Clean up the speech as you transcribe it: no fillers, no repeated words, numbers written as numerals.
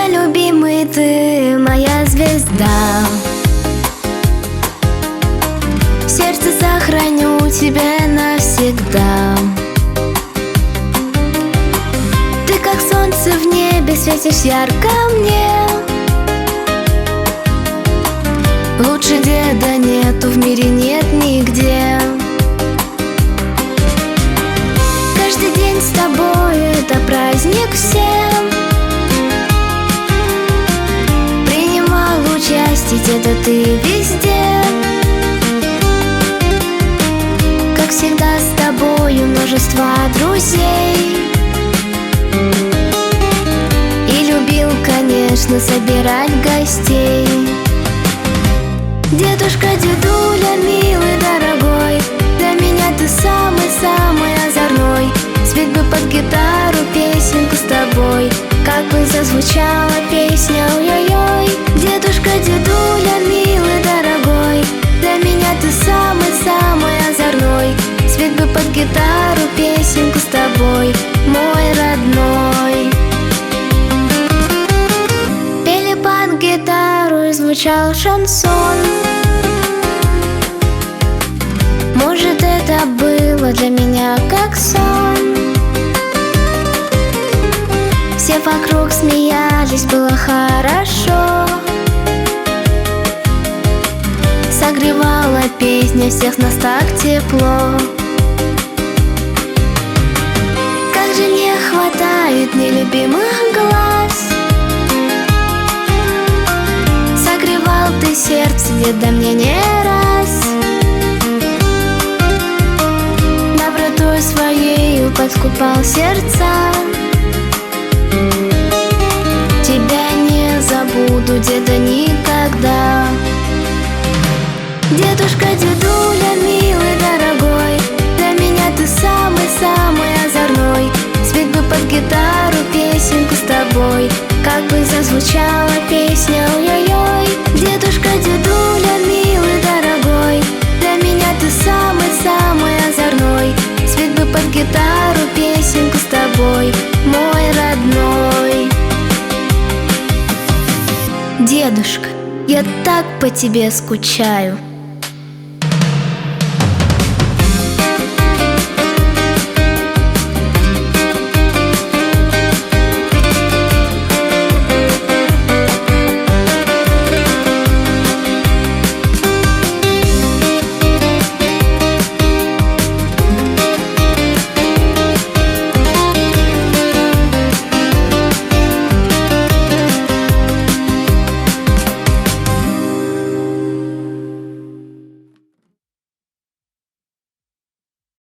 Дедушка любимый, ты моя звезда. В сердце сохраню тебя навсегда. Ты как солнце в небе, светишь ярко мне. Лучше деда нету, в мире нет нигде. Каждый день с тобой это праздник всем. Принимал участие, деда, ты везде. Как всегда с тобою множество друзей. И любил, конечно, собирать гостей. Дедушка, дедуля, милый, дорогой, для меня ты самый-самый озорной. Спеть бы под гитару песенку с тобой, как бы зазвучала песня ой-ой-ой. Дедушка, дедуля, милый, дорогой, для меня ты самый-самый озорной. Спеть бы под гитару песенку с тобой, мой родной. Пели под гитару и звучал шансон. Может, это было для меня как сон. Все вокруг смеялись, было хорошо. Согревала песня всех нас так тепло. Как же не хватает нелюбимых глаз. Согревал ты сердце, деда, мне не раз. Добротой своею подкупал сердца. Тебя не забуду, деда, никогда. Дедушка, дедуля, милый, дорогой, для меня ты самый-самый озорной. Спеть бы под гитару песенку с тобой, как бы зазвучала песня ой-ой-ой. Дедушка, дедуля, милый, дорогой, для меня ты самый-самый озорной. Спеть бы под гитару песенку с тобой, мой родной. Дедушка, я так по тебе скучаю.